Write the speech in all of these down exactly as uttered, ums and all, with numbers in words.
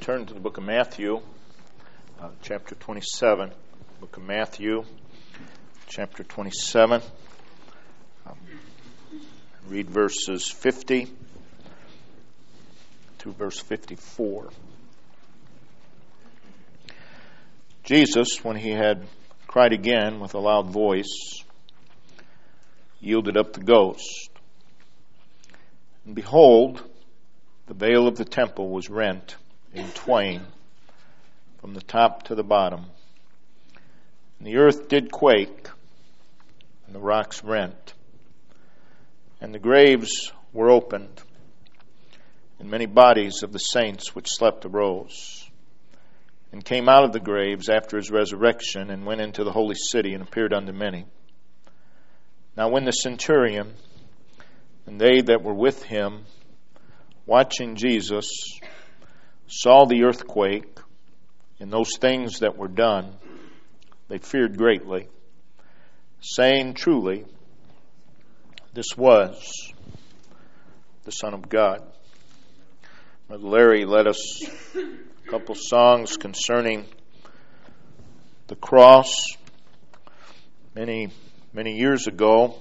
Turn to the book of Matthew, uh, chapter twenty-seven. Book of Matthew, chapter twenty-seven. Um, read verses fifty to verse fifty-four. Jesus, when he had cried again with a loud voice, yielded up the ghost. And behold, the veil of the temple was rent in twain from the top to the bottom. And the earth did quake, and the rocks rent, and the graves were opened, and many bodies of the saints which slept arose, and came out of the graves after his resurrection, and went into the holy city, and appeared unto many. Now when the centurion and they that were with him, watching Jesus, saw the earthquake and those things that were done, they feared greatly, saying, Truly, this was the Son of God. Brother Larry led us a couple songs concerning the cross many, many years ago.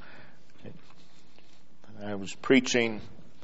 I was preaching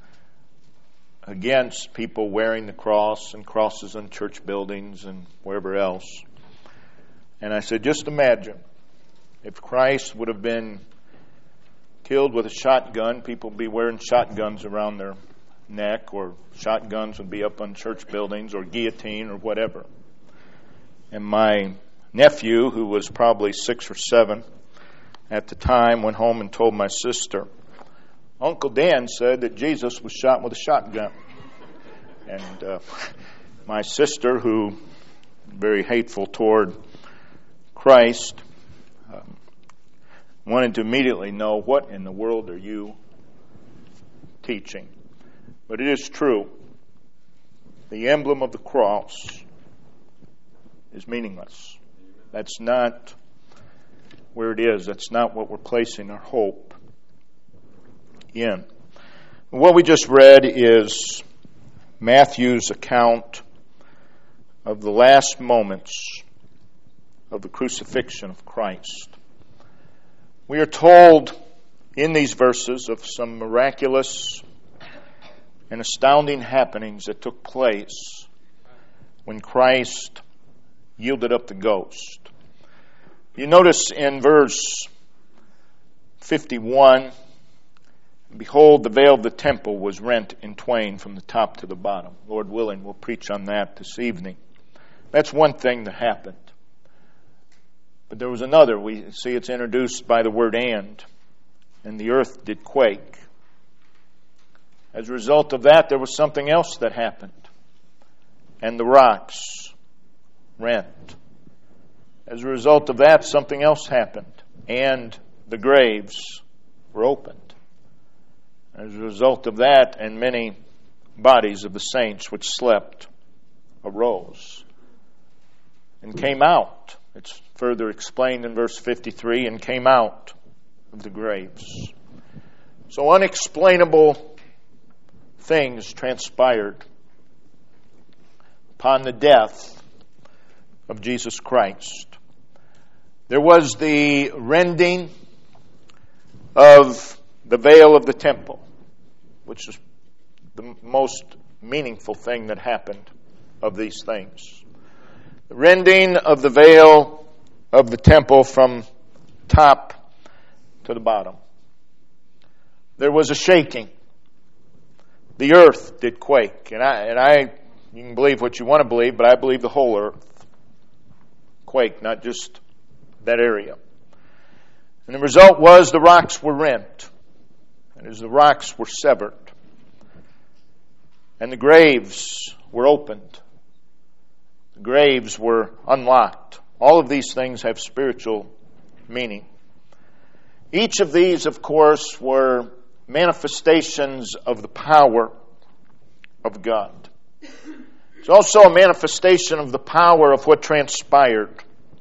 against people wearing the cross and crosses in church buildings and wherever else. And I said, just imagine if Christ would have been killed with a shotgun, people would be wearing shotguns around their neck, or shotguns would be up on church buildings, or guillotine, or whatever. And my nephew, who was probably six or seven at the time, went home and told my sister, Uncle Dan said that Jesus was shot with a shotgun. And uh, my sister, who very hateful toward Christ, um, wanted to immediately know, what in the world are you teaching? But it is true. The emblem of the cross is meaningless. That's not where it is. That's not what we're placing our hope in. What we just read is Matthew's account of the last moments of the crucifixion of Christ. We are told in these verses of some miraculous and astounding happenings that took place when Christ yielded up the ghost. You notice in verse fifty-one, Behold, the veil of the temple was rent in twain from the top to the bottom. Lord willing, we'll preach on that this evening. That's one thing that happened. But there was another. We see it's introduced by the word and. And the earth did quake. As a result of that, there was something else that happened. And the rocks rent. As a result of that, something else happened. And the graves were opened. As a result of that, and many bodies of the saints which slept arose and came out. It's further explained in verse fifty-three, and came out of the graves. So unexplainable things transpired upon the death of Jesus Christ. There was the rending of the veil of the temple, which is the most meaningful thing that happened of these things. The rending of the veil of the temple from top to the bottom. There was a shaking. The earth did quake. And I, and I, you can believe what you want to believe, but I believe the whole earth quaked, not just that area. And the result was the rocks were rent. And as the rocks were severed, and the graves were opened, the graves were unlocked. All of these things have spiritual meaning. Each of these, of course, were manifestations of the power of God. It's also a manifestation of the power of what transpired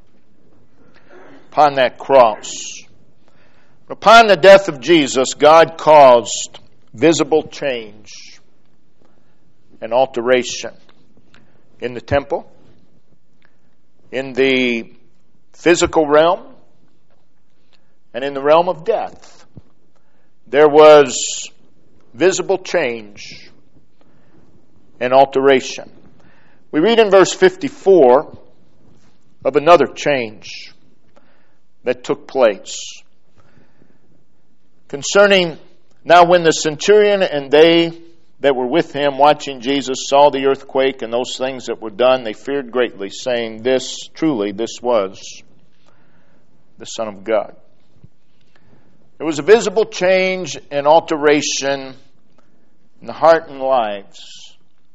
upon that cross. Upon the death of Jesus, God caused visible change and alteration. in the temple, in the physical realm, and in the realm of death. There was visible change and alteration. We read in verse fifty-four of another change that took place. Concerning, now when the centurion and they that were with him watching Jesus saw the earthquake and those things that were done, they feared greatly, saying, This, truly, this was the Son of God. There was a visible change and alteration in the heart and lives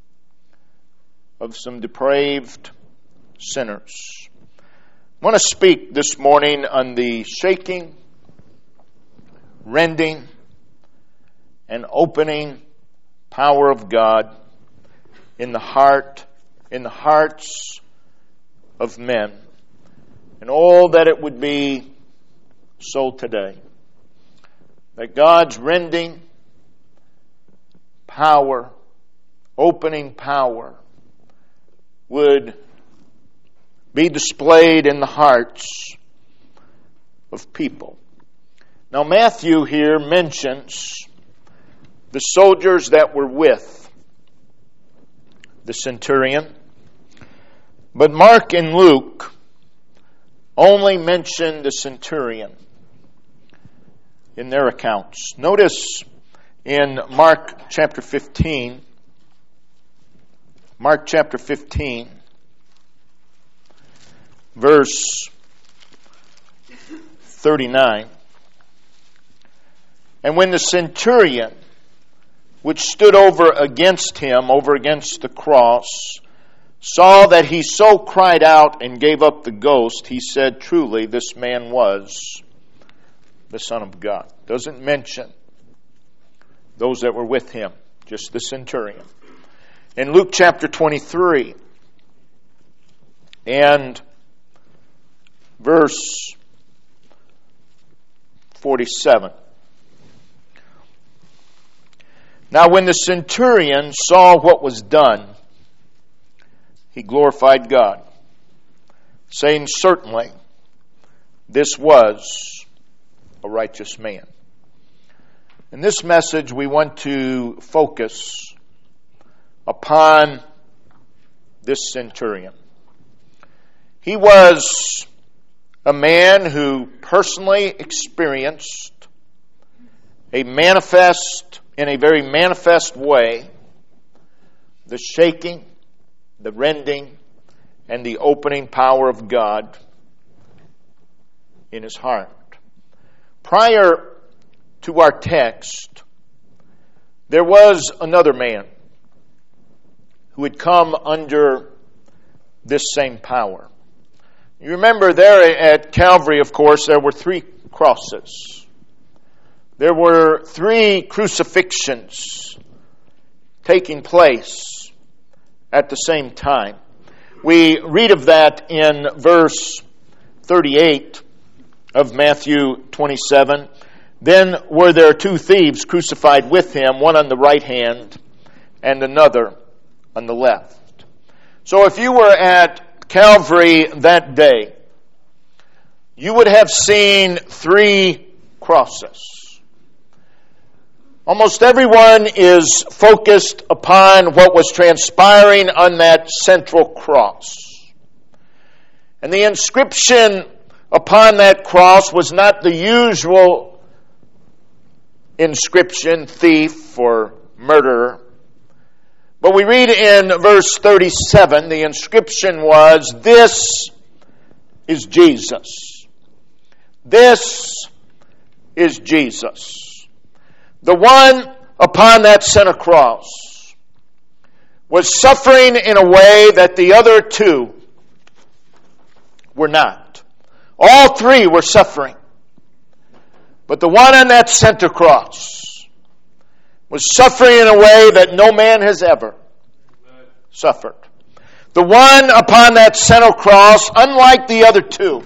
of some depraved sinners. I want to speak this morning on the shaking, rending, and opening power of God in the heart, in the hearts of men, and all that it would be so today. That God's rending power, opening power, would be displayed in the hearts of people. Now Matthew here mentions the soldiers that were with the centurion, but Mark and Luke only mention the centurion in their accounts. Notice in Mark chapter fifteen, Mark chapter fifteen, verse thirty-nine. And when the centurion, which stood over against him, over against the cross, saw that he so cried out and gave up the ghost, he said, Truly, this man was the Son of God. Doesn't mention those that were with him, just the centurion. In Luke chapter twenty-three and verse forty-seven. Now when the centurion saw what was done, he glorified God, saying, Certainly, this was a righteous man. In this message, we want to focus upon this centurion. He was a man who personally experienced a manifest, in a very manifest way, the shaking, the rending, and the opening power of God in his heart. Prior to our text, there was another man who had come under this same power. You remember there at Calvary, of course, there were three crosses. There were three crucifixions taking place at the same time. We read of that in verse thirty-eight of Matthew twenty-seven. Then were there two thieves crucified with him, one on the right hand and another on the left. So if you were at Calvary that day, you would have seen three crosses. Almost everyone is focused upon what was transpiring on that central cross. And the inscription upon that cross was not the usual inscription, thief or murderer. But we read in verse thirty-seven, the inscription was, This is Jesus. This is Jesus. The one upon that center cross was suffering in a way that the other two were not. All three were suffering. But the one on that center cross was suffering in a way that no man has ever suffered. The one upon that center cross, unlike the other two,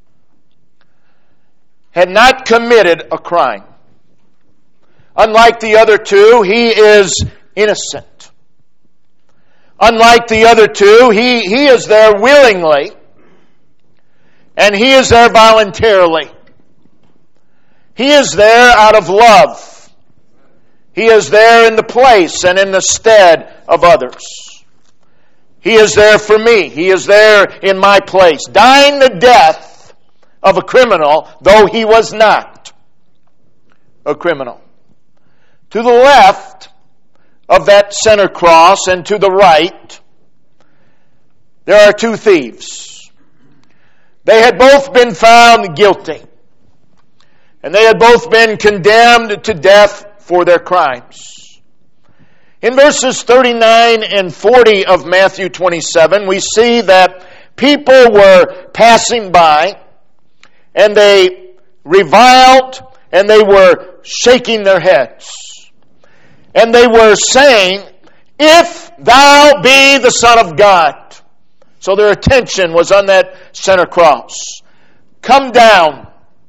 had not committed a crime. Unlike the other two, he is innocent. Unlike the other two, he, he is there willingly, and he is there voluntarily. He is there out of love. He is there in the place and in the stead of others. He is there for me. He is there in my place, dying the death of a criminal, though he was not a criminal. To the left of that center cross and to the right, there are two thieves. They had both been found guilty, and they had both been condemned to death for their crimes. In verses thirty-nine and forty of Matthew twenty-seven, we see that people were passing by, and they reviled, and they were shaking their heads. And they were saying, "If thou be the Son of God." So their attention was on that center cross. Come down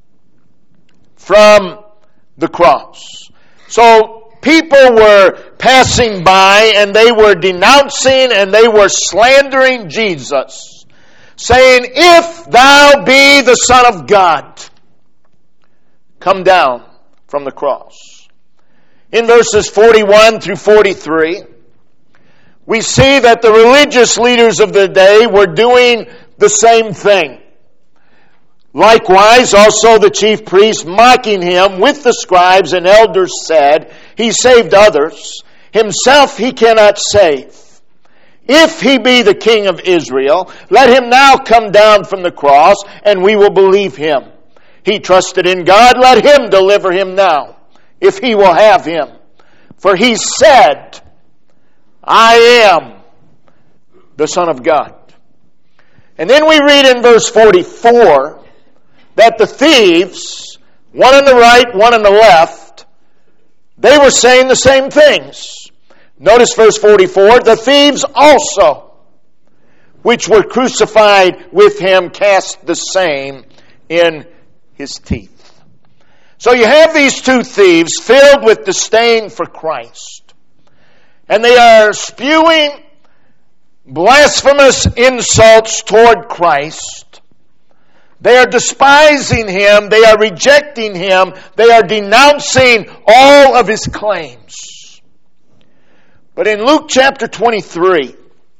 from the cross. So people were passing by and they were denouncing and they were slandering Jesus, saying, "If thou be the Son of God, come down from the cross." In verses forty-one through forty-three, we see that the religious leaders of the day were doing the same thing. Likewise, also the chief priests, mocking him with the scribes and elders, said, "He saved others. Himself he cannot save. If he be the King of Israel, let him now come down from the cross, and we will believe him. He trusted in God. Let him deliver him now, if he will have him. For he said, I am the Son of God." And then we read in verse forty-four that the thieves, one on the right, one on the left, they were saying the same things. Notice verse forty-four, "The thieves also, which were crucified with him, cast the same in his teeth." So you have these two thieves filled with disdain for Christ. And they are spewing blasphemous insults toward Christ. They are despising him. They are rejecting him. They are denouncing all of his claims. But in Luke chapter twenty-three,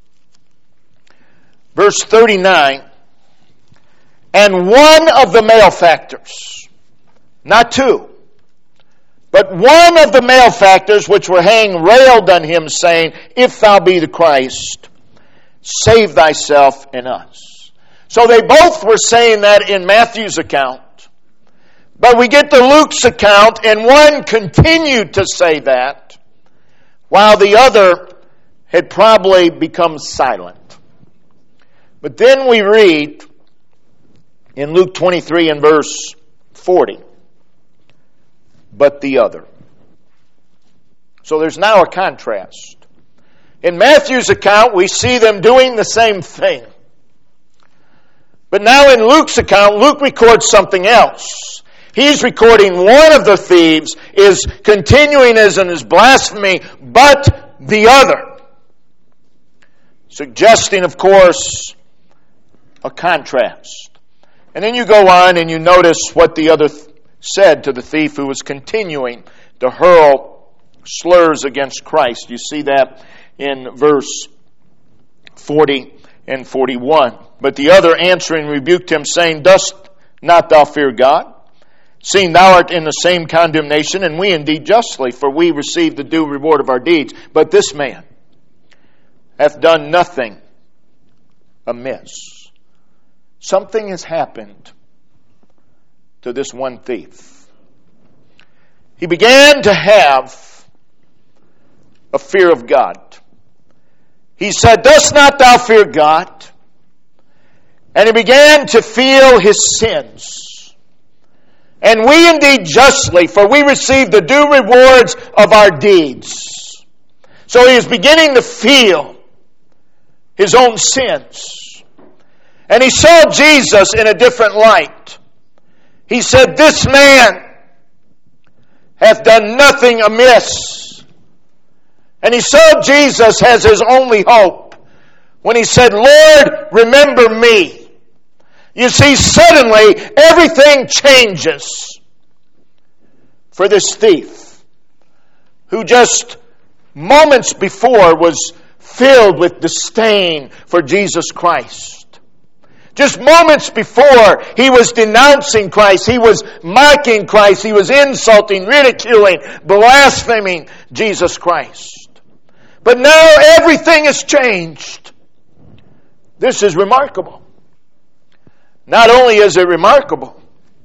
verse thirty-nine, "And one of the malefactors," not two, but one of the malefactors which were hanged railed on him, saying, "If thou be the Christ, save thyself and us." So they both were saying that in Matthew's account. But we get to Luke's account, and one continued to say that, while the other had probably become silent. But then we read in Luke twenty-three and verse forty, "But the other." So there's now a contrast. In Matthew's account, we see them doing the same thing. But now in Luke's account, Luke records something else. He's recording one of the thieves is continuing as in his blasphemy, but the other. Suggesting, of course, a contrast. And then you go on and you notice what the other th- said to the thief who was continuing to hurl slurs against Christ. You see that in verse forty and forty-one. "But the other answering rebuked him, saying, Dost not thou fear God, seeing thou art in the same condemnation, and we indeed justly, for we receive the due reward of our deeds. But this man hath done nothing amiss." Something has happened to this one thief. He began to have a fear of God. He said, "Dost not thou fear God?" And he began to feel his sins. "And we indeed justly, for we receive the due rewards of our deeds." So he is beginning to feel his own sins. And he saw Jesus in a different light. He said, "This man hath done nothing amiss." And he saw Jesus as his only hope when he said, Lord, remember me. You see, suddenly everything changes for this thief who just moments before was filled with disdain for Jesus Christ. Just moments before, he was denouncing Christ. He was mocking Christ. He was insulting, ridiculing, blaspheming Jesus Christ. But now everything has changed. This is remarkable. Not only is it remarkable,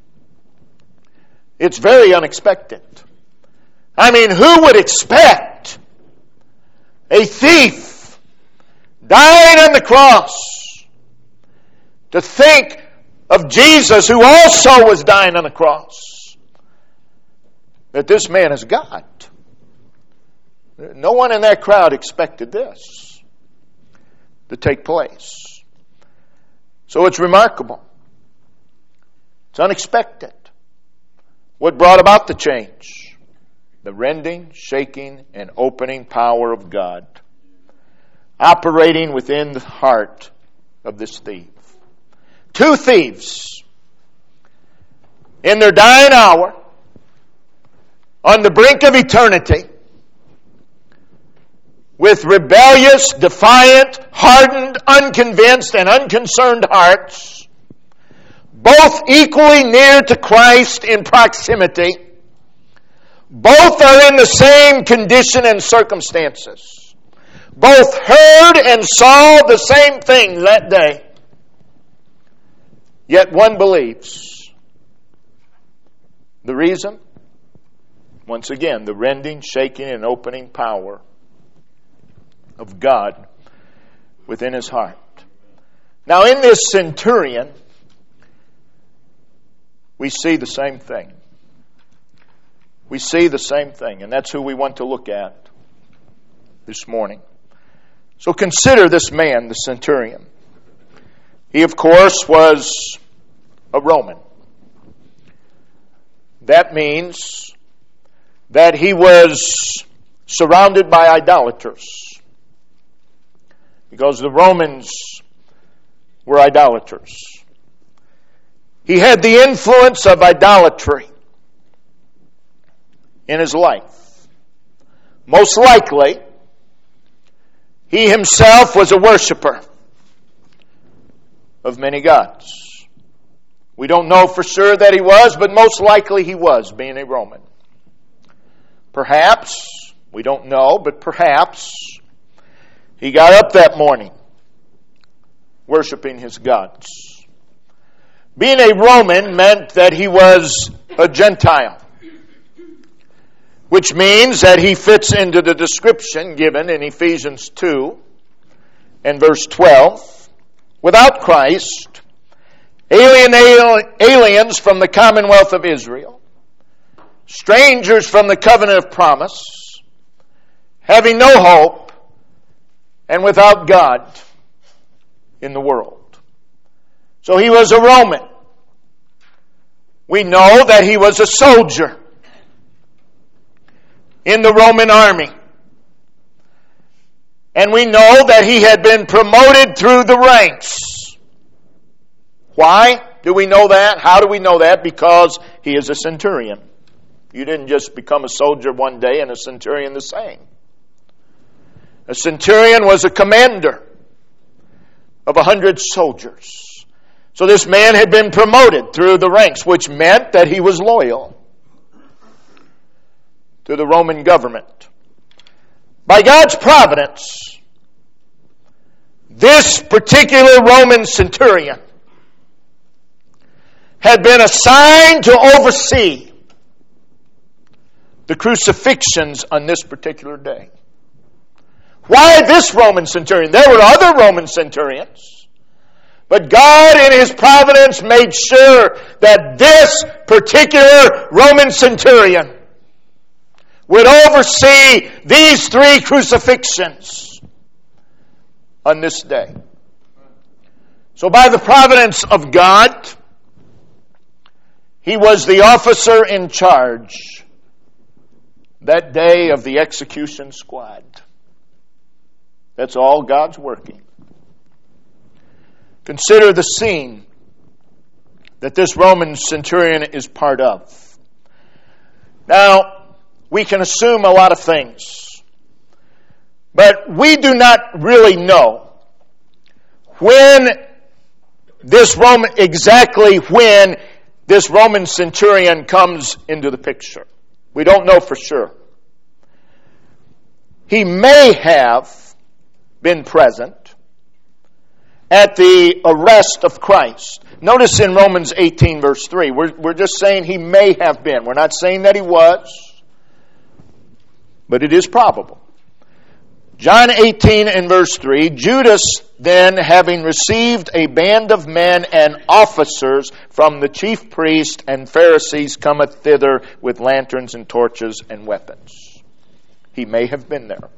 it's very unexpected. I mean, who would expect a thief dying on the cross to think of Jesus, who also was dying on the cross, that this man is God? No one in that crowd expected this to take place. So it's remarkable. It's unexpected. What brought about the change? The rending, shaking, and opening power of God operating within the heart of this thief. Two thieves in their dying hour, on the brink of eternity, with rebellious, defiant, hardened, unconvinced, and unconcerned hearts, both equally near to Christ in proximity, both are in the same condition and circumstances, both heard and saw the same thing that day, yet one believes. The reason? Once again, the rending, shaking, and opening power of God within his heart. Now, in this centurion, we see the same thing. We see the same thing, and that's who we want to look at this morning. So consider this man, the centurion. He, of course, was a Roman. That means that he was surrounded by idolaters, because the Romans were idolaters. He had the influence of idolatry in his life. Most likely, he himself was a worshiper of many gods. We don't know for sure that he was, but most likely he was, being a Roman. Perhaps, we don't know, but perhaps he got up that morning worshiping his gods. Being a Roman meant that he was a Gentile, which means that he fits into the description given in Ephesians two and verse twelve. Without Christ, alien, aliens from the commonwealth of Israel, strangers from the covenant of promise, having no hope, and without God in the world. So he was a Roman. We know that he was a soldier in the Roman army. And we know that he had been promoted through the ranks. Why do we know that? How do we know that? Because he is a centurion. You didn't just become a soldier one day and a centurion the same. A centurion was a commander of a hundred soldiers. So this man had been promoted through the ranks, which meant that he was loyal to the Roman government. By God's providence, this particular Roman centurion had been assigned to oversee the crucifixions on this particular day. Why this Roman centurion? There were other Roman centurions, but God in His providence made sure that this particular Roman centurion would oversee these three crucifixions on this day. So by the providence of God, he was the officer in charge that day of the execution squad. That's all God's working. Consider the scene that this Roman centurion is part of. Now, we can assume a lot of things, but we do not really know when this Roman, exactly when this Roman centurion comes into the picture. We don't know for sure. He may have been present at the arrest of Christ. Notice in Romans eighteen, verse three, we're, we're just saying he may have been. We're not saying that he was, but it is probable. John eighteen and verse three, Judas then, having received a band of men and officers from the chief priest and Pharisees, cometh thither with lanterns and torches and weapons. He may have been there.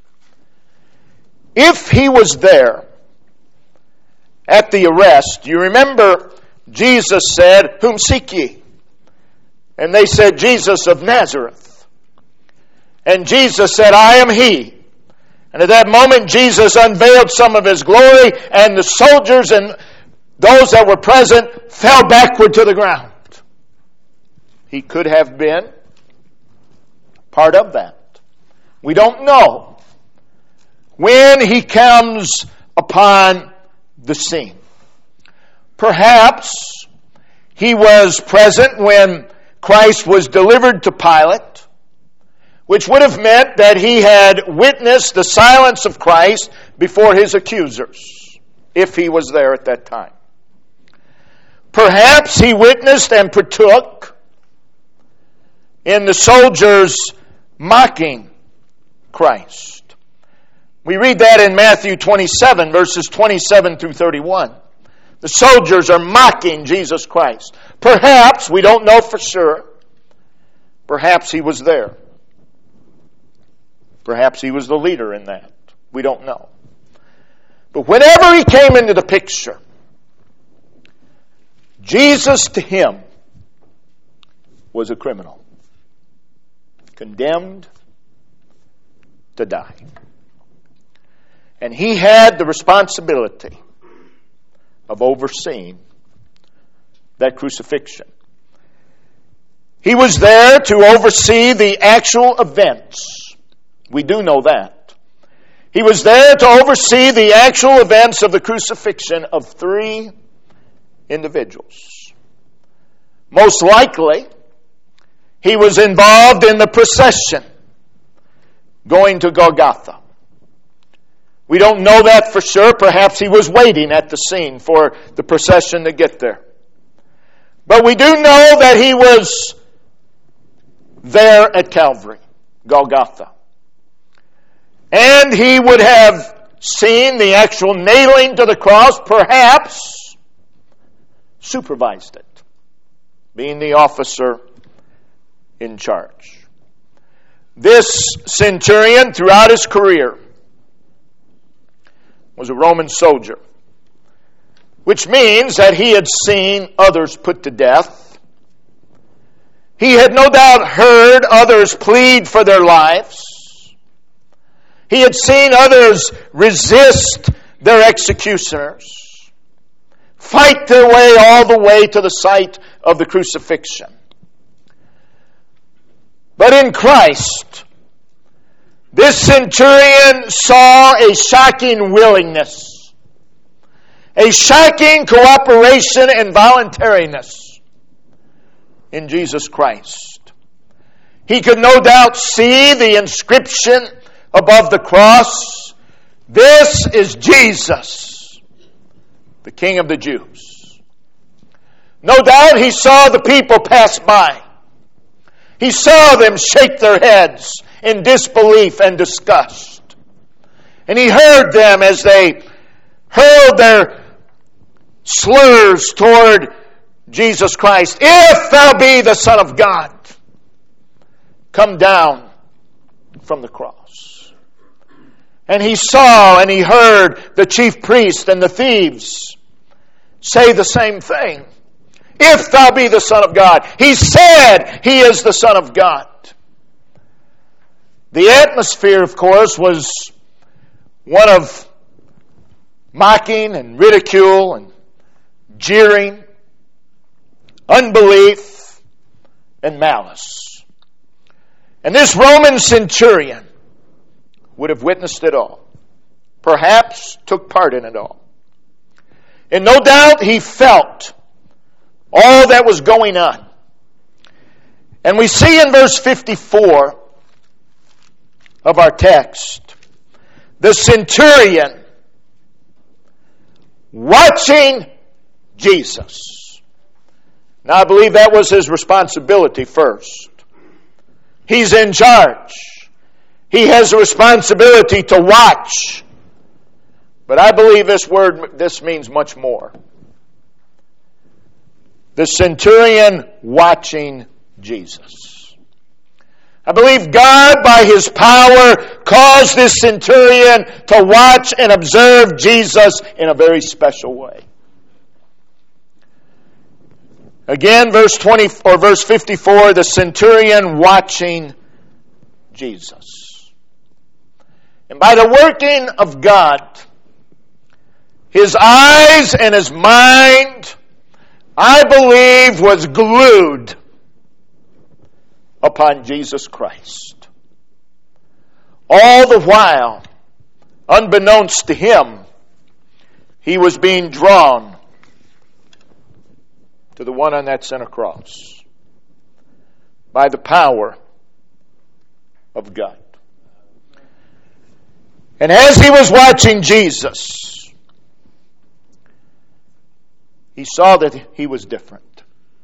If he was there at the arrest, you remember Jesus said, "Whom seek ye?" And they said, "Jesus of Nazareth." And Jesus said, "I am he." And at that moment, Jesus unveiled some of his glory, and the soldiers and those that were present fell backward to the ground. He could have been part of that. We don't know when he comes upon the scene. Perhaps he was present when Christ was delivered to Pilate, which would have meant that he had witnessed the silence of Christ before his accusers, if he was there at that time. Perhaps he witnessed and partook in the soldiers mocking Christ. We read that in Matthew twenty-seven, verses twenty-seven through thirty-one. The soldiers are mocking Jesus Christ. Perhaps, we don't know for sure, perhaps he was there. Perhaps he was the leader in that. We don't know. But whenever he came into the picture, Jesus to him was a criminal, condemned to die. And he had the responsibility of overseeing that crucifixion. He was there to oversee the actual events. We do know that. He was there to oversee the actual events of the crucifixion of three individuals. Most likely, he was involved in the procession going to Golgotha. We don't know that for sure. Perhaps he was waiting at the scene for the procession to get there. But we do know that he was there at Calvary, Golgotha. And he would have seen the actual nailing to the cross, perhaps supervised it, being the officer in charge. This centurion, throughout his career, was a Roman soldier, which means that he had seen others put to death. He had no doubt heard others plead for their lives. He had seen others resist their executioners, fight their way all the way to the site of the crucifixion. But in Christ, this centurion saw a shocking willingness, a shocking cooperation and voluntariness in Jesus Christ. He could no doubt see the inscription above the cross, "This is Jesus, the King of the Jews." No doubt he saw the people pass by. He saw them shake their heads in disbelief and disgust. And he heard them as they hurled their slurs toward Jesus Christ. "If thou be the Son of God, come down from the cross." And he saw and he heard the chief priests and the thieves say the same thing. "If thou be the Son of God." He said he is the Son of God. The atmosphere, of course, was one of mocking and ridicule and jeering, unbelief, and malice. And this Roman centurion would have witnessed it all. Perhaps took part in it all. And no doubt he felt all that was going on. And we see in verse fifty-four of our text, the centurion watching Jesus. Now I believe that was his responsibility first. He's in charge. He has a responsibility to watch. But I believe this word, this means much more. The centurion watching Jesus. I believe God, by His power, caused this centurion to watch and observe Jesus in a very special way. Again, verse twenty or verse fifty-four, the centurion watching Jesus. And by the working of God, his eyes and his mind, I believe, was glued upon Jesus Christ. All the while, unbeknownst to him, he was being drawn to the one on that center cross by the power of God. And as he was watching Jesus, he saw that he was different.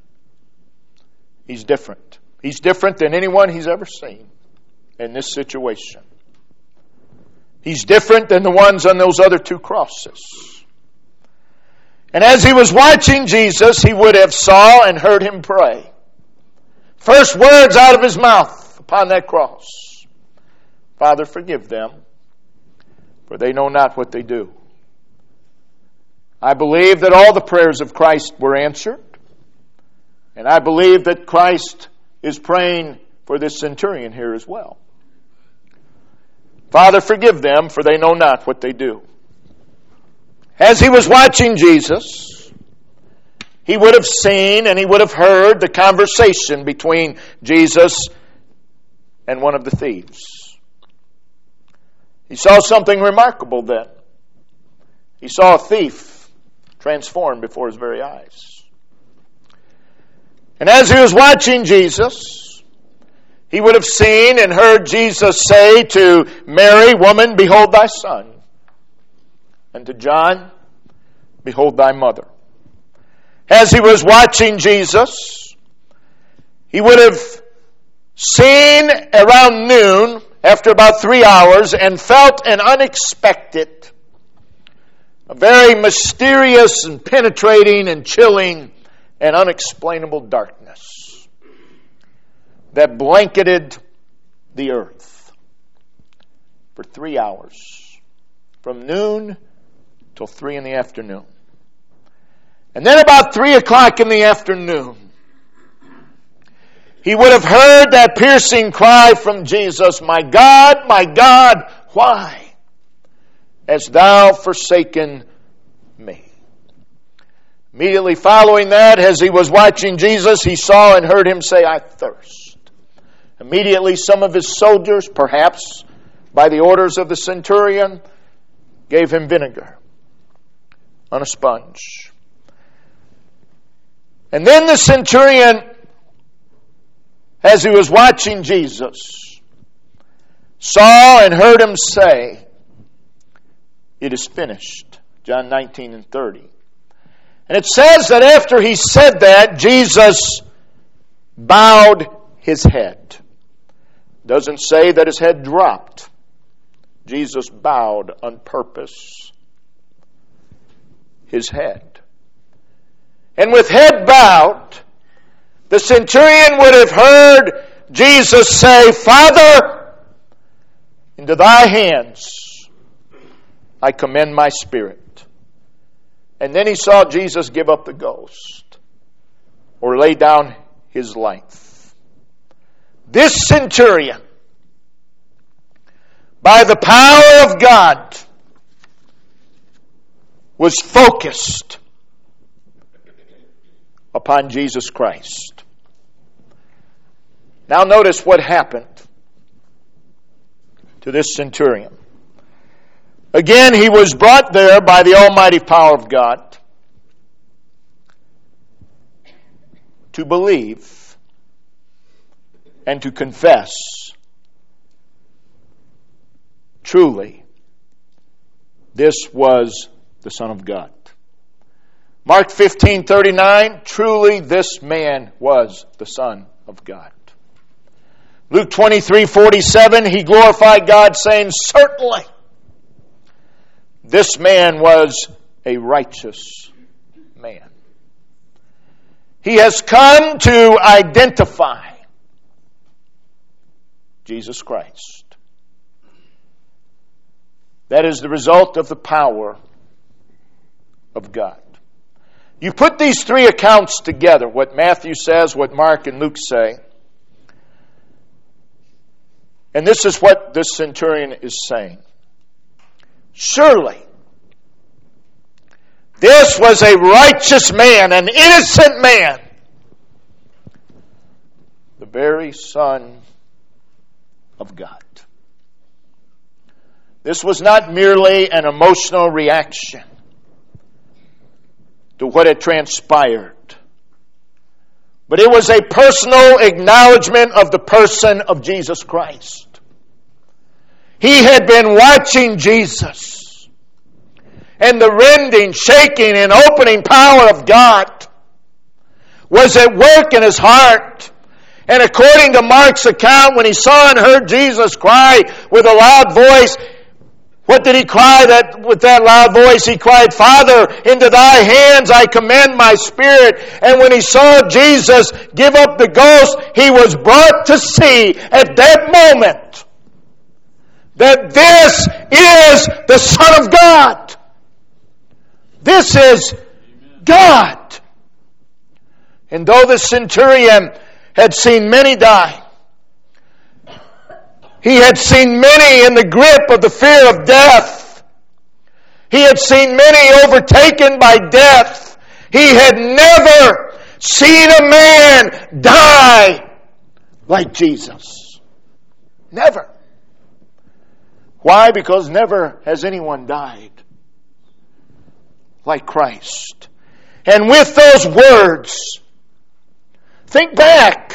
He's different. He's different than anyone he's ever seen in this situation. He's different than the ones on those other two crosses. And as he was watching Jesus, he would have saw and heard him pray. First words out of his mouth upon that cross: Father, forgive them, for they know not what they do. I believe that all the prayers of Christ were answered. And I believe that Christ is praying for this centurion here as well. Father, forgive them, for they know not what they do. As he was watching Jesus, he would have seen and he would have heard the conversation between Jesus and one of the thieves. He saw something remarkable then. He saw a thief transformed before his very eyes. And as he was watching Jesus, he would have seen and heard Jesus say to Mary, "Woman, behold thy son." And to John, "Behold thy mother." As he was watching Jesus, he would have seen around noon, after about three hours, and felt an unexpected, a very mysterious and penetrating and chilling and unexplainable darkness that blanketed the earth for three hours, from noon till three in the afternoon. And then about three o'clock in the afternoon, he would have heard that piercing cry from Jesus, "My God, my God, why hast thou forsaken me?" Immediately following that, as he was watching Jesus, he saw and heard him say, "I thirst." Immediately some of his soldiers, perhaps by the orders of the centurion, gave him vinegar on a sponge. And then the centurion, as he was watching Jesus, saw and heard him say, "It is finished." John nineteen and thirty. And it says that after he said that, Jesus bowed his head. Doesn't say that his head dropped. Jesus bowed on purpose his head. And with head bowed, the centurion would have heard Jesus say, "Father, into thy hands I commend my spirit." And then he saw Jesus give up the ghost, or lay down his life. This centurion, by the power of God, was focused upon Jesus Christ. Now notice what happened to this centurion. Again, he was brought there by the almighty power of God to believe and to confess, truly, this was the Son of God. Mark fifteen thirty-nine, truly this man was the Son of God. Luke twenty-three forty-seven, he glorified God, saying, certainly, this man was a righteous man. He has come to identify Jesus Christ. That is the result of the power of God. You put these three accounts together, what Matthew says, what Mark and Luke say, and this is what this centurion is saying. Surely, this was a righteous man, an innocent man, the very Son of God. This was not merely an emotional reaction to what had transpired, but it was a personal acknowledgement of the person of Jesus Christ. He had been watching Jesus, and the rending, shaking, and opening power of God was at work in his heart. And according to Mark's account, when he saw and heard Jesus cry with a loud voice, what did he cry that with that loud voice? He cried, Father, into thy hands I commend my spirit. And when he saw Jesus give up the ghost, he was brought to see at that moment that this is the Son of God. This is God. And though the centurion had seen many die, he had seen many in the grip of the fear of death. He had seen many overtaken by death. He had never seen a man die like Jesus. Never. Why? Because never has anyone died like Christ. And with those words, think back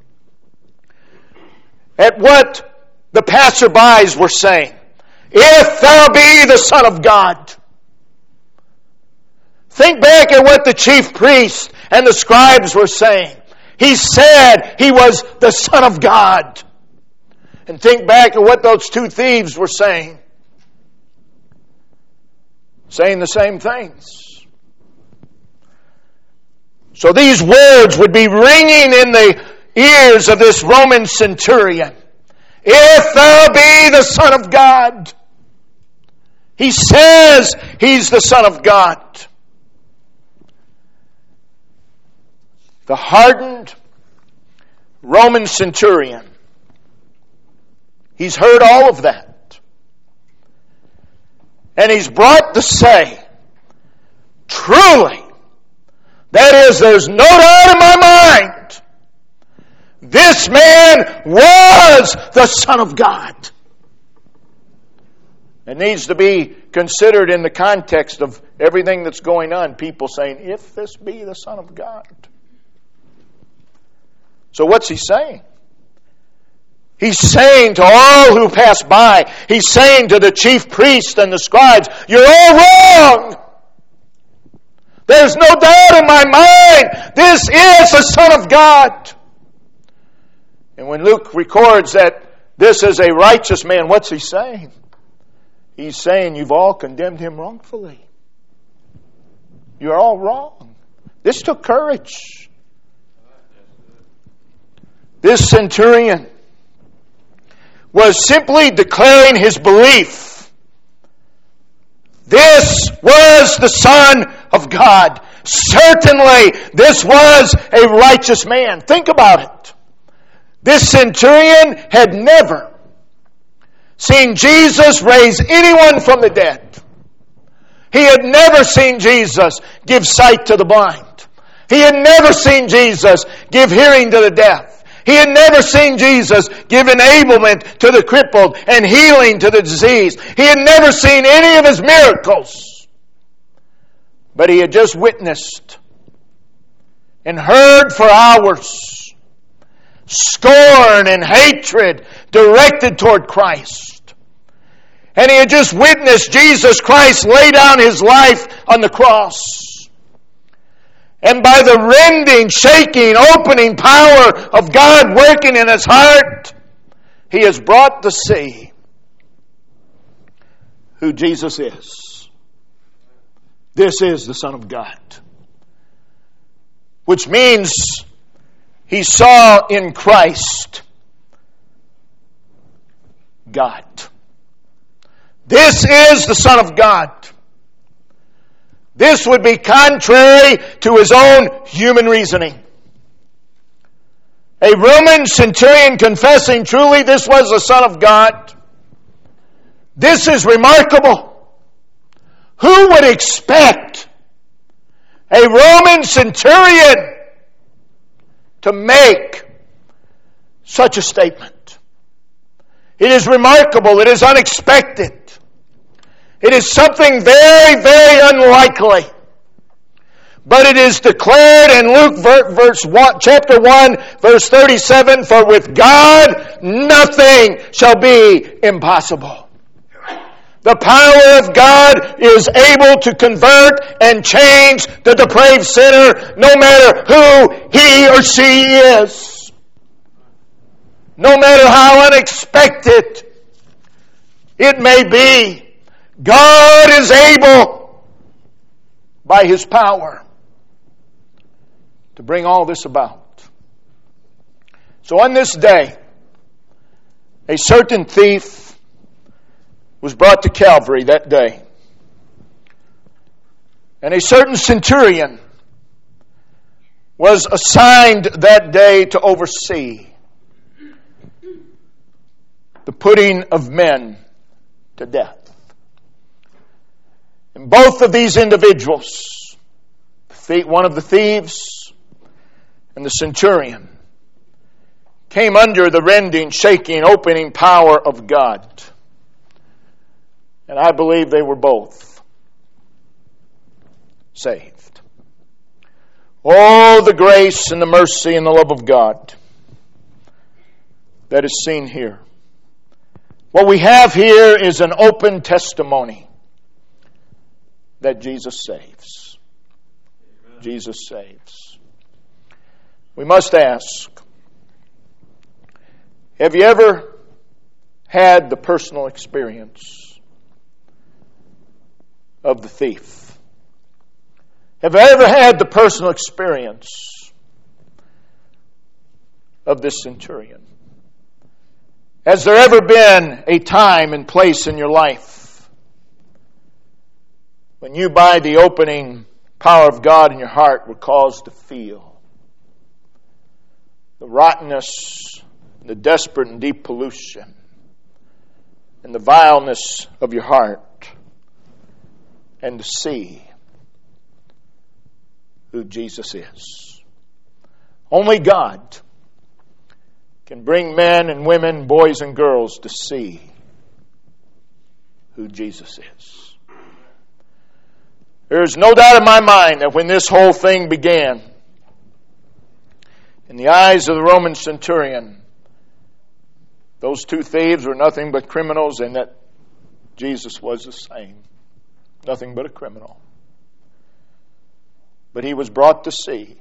at what the passerbys were saying. If thou be the Son of God. Think back at what the chief priests and the scribes were saying. He said he was the Son of God. And think back at what those two thieves were saying. Saying the same things. So these words would be ringing in the ears of this Roman centurion. If thou be the Son of God. He says he's the Son of God. The hardened Roman centurion. He's heard all of that. And he's brought to say, truly, that is, there's no doubt in my mind, this man was the Son of God. It needs to be considered in the context of everything that's going on. People saying, if this be the Son of God. So what's he saying? He's saying to all who pass by, he's saying to the chief priests and the scribes, you're all wrong. There's no doubt in my mind, this is the Son of God. And when Luke records that this is a righteous man, what's he saying? He's saying you've all condemned him wrongfully. You're all wrong. This took courage. This centurion was simply declaring his belief. This was the Son of God. Certainly, this was a righteous man. Think about it. This centurion had never seen Jesus raise anyone from the dead. He had never seen Jesus give sight to the blind. He had never seen Jesus give hearing to the deaf. He had never seen Jesus give enablement to the crippled and healing to the diseased. He had never seen any of His miracles. But He had just witnessed and heard for hours scorn and hatred directed toward Christ. And He had just witnessed Jesus Christ lay down His life on the cross. And by the rending, shaking, opening power of God working in his heart, he has brought to see who Jesus is. This is the Son of God. Which means he saw in Christ God. This is the Son of God. This would be contrary to his own human reasoning. A Roman centurion confessing truly this was the Son of God. This is remarkable. Who would expect a Roman centurion to make such a statement? It is remarkable. It is unexpected. It is something very, very unlikely. But it is declared in Luke verse one, chapter one, verse thirty-seven, for with God nothing shall be impossible. The power of God is able to convert and change the depraved sinner no matter who he or she is. No matter how unexpected it may be. God is able, by His power, to bring all this about. So on this day, a certain thief was brought to Calvary that day. And a certain centurion was assigned that day to oversee the putting of men to death. And both of these individuals, one of the thieves and the centurion, came under the rending, shaking, opening power of God. And I believe they were both saved. Oh, the grace and the mercy and the love of God that is seen here. What we have here is an open testimony that Jesus saves. Amen. Jesus saves. We must ask, have you ever had the personal experience of the thief? Have you ever had the personal experience of this centurion? Has there ever been a time and place in your life when you, by the opening power of God in your heart, were caused to feel the rottenness, the desperate and deep pollution, and the vileness of your heart, and to see who Jesus is? Only God can bring men and women, boys and girls, to see who Jesus is. There is no doubt in my mind that when this whole thing began, in the eyes of the Roman centurion, those two thieves were nothing but criminals, and that Jesus was the same. Nothing but a criminal. But he was brought to see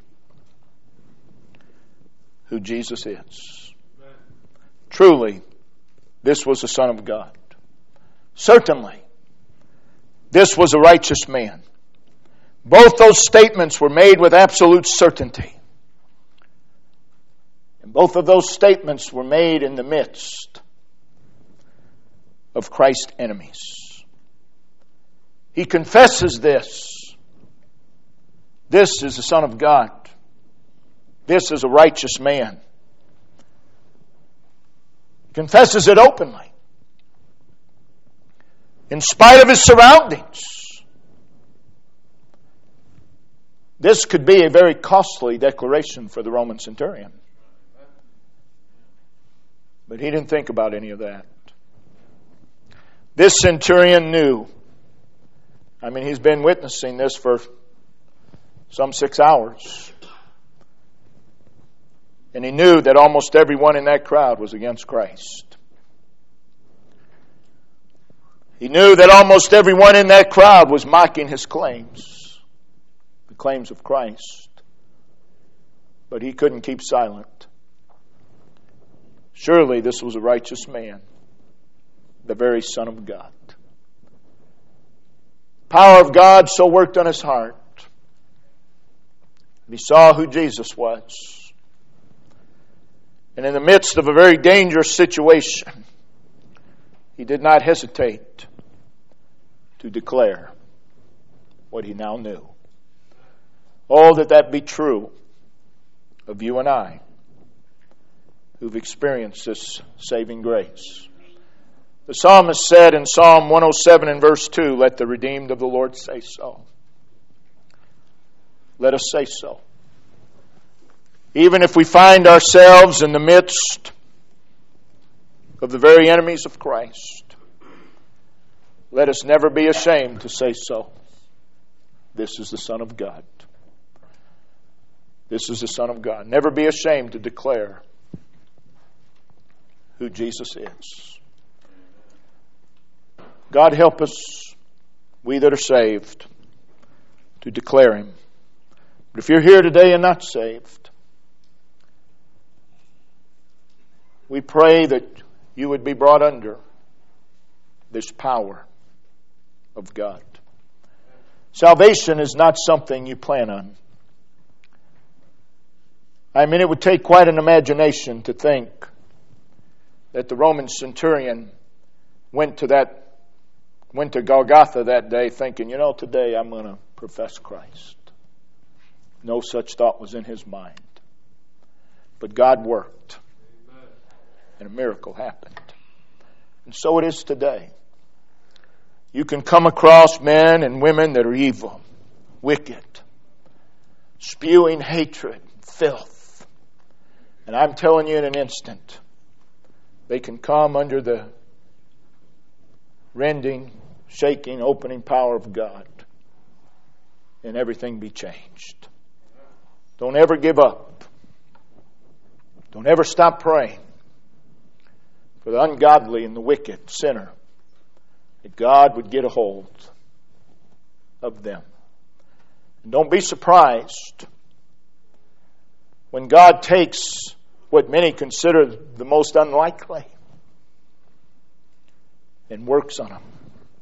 who Jesus is. Truly, this was the Son of God. Certainly, this was a righteous man. Both those statements were made with absolute certainty. And both of those statements were made in the midst of Christ's enemies. He confesses this. This is the Son of God. This is a righteous man. He confesses it openly. In spite of his surroundings. This could be a very costly declaration for the Roman centurion. But he didn't think about any of that. This centurion knew. I mean, he's been witnessing this for some six hours. And he knew that almost everyone in that crowd was against Christ. He knew that almost everyone in that crowd was mocking his claims, the claims of Christ. But he couldn't keep silent. Surely this was a righteous man, the very Son of God. Power of God so worked on his heart. He saw who Jesus was. And in the midst of a very dangerous situation, he did not hesitate to declare what he now knew. Oh, that that be true of you and I, who've experienced this saving grace. The psalmist said in Psalm one oh seven and verse two, let the redeemed of the Lord say so. Let us say so. Even if we find ourselves in the midst of the very enemies of Christ, let us never be ashamed to say so. This is the Son of God. This is the Son of God. Never be ashamed to declare who Jesus is. God help us, we that are saved, to declare Him. But if you're here today and not saved, we pray that you would be brought under this power of God. Salvation is not something you plan on. I mean, it would take quite an imagination to think that the Roman centurion went to that went to Golgotha that day thinking, you know, today I'm going to profess Christ. No such thought was in his mind. But God worked. And a miracle happened. And so it is today. You can come across men and women that are evil, wicked, spewing hatred, filth. And I'm telling you in an instant, they can come under the rending, shaking, opening power of God, and everything be changed. Don't ever give up. Don't ever stop praying for the ungodly and the wicked sinner, that God would get a hold of them. And don't be surprised when God takes what many consider the most unlikely and works on them,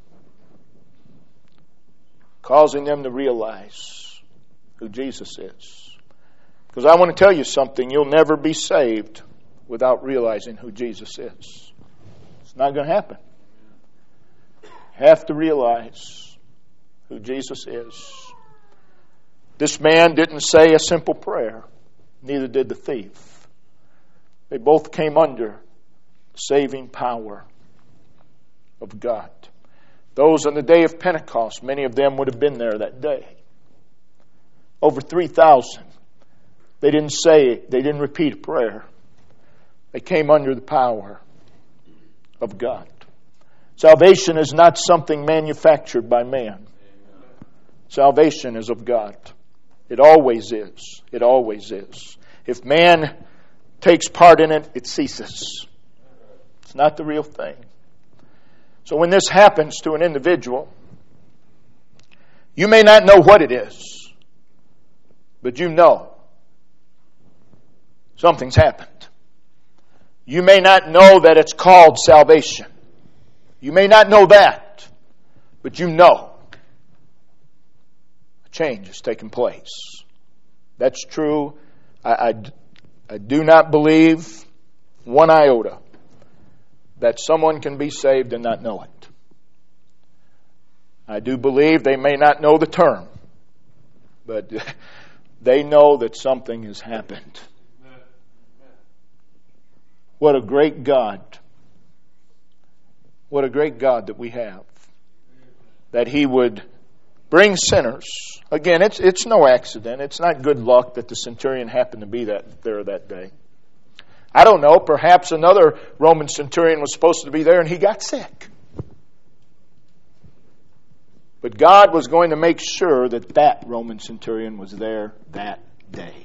causing them to realize who Jesus is. Because I want to tell you something, you'll never be saved without realizing who Jesus is. It's not going to happen. You have to realize who Jesus is. This man didn't say a simple prayer, neither did the thief. They both came under the saving power of God. Those on the day of Pentecost, many of them would have been there that day. Over three thousand. They didn't say, they didn't repeat a prayer. They came under the power of God. Salvation is not something manufactured by man. Salvation is of God. It always is. It always is. If man takes part in it, it ceases. It's not the real thing. So when this happens to an individual, you may not know what it is, but you know something's happened. You may not know that it's called salvation. You may not know that, but you know a change has taken place. That's true. I, I, I do not believe one iota that someone can be saved and not know it. I do believe they may not know the term, but they know that something has happened. What a great God. What a great God that we have. That He would bring sinners. Again, it's it's no accident. It's not good luck that the centurion happened to be that there that day. I don't know. Perhaps another Roman centurion was supposed to be there and he got sick. But God was going to make sure that that Roman centurion was there that day.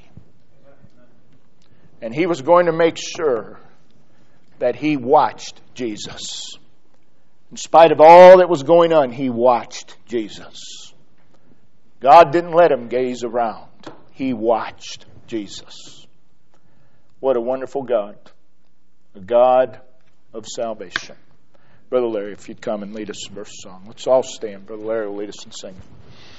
And He was going to make sure that he watched Jesus. In spite of all that was going on, he watched Jesus. God didn't let him gaze around. He watched Jesus. What a wonderful God. A God of salvation. Brother Larry, if you'd come and lead us in verse song. Let's all stand. Brother Larry will lead us in singing.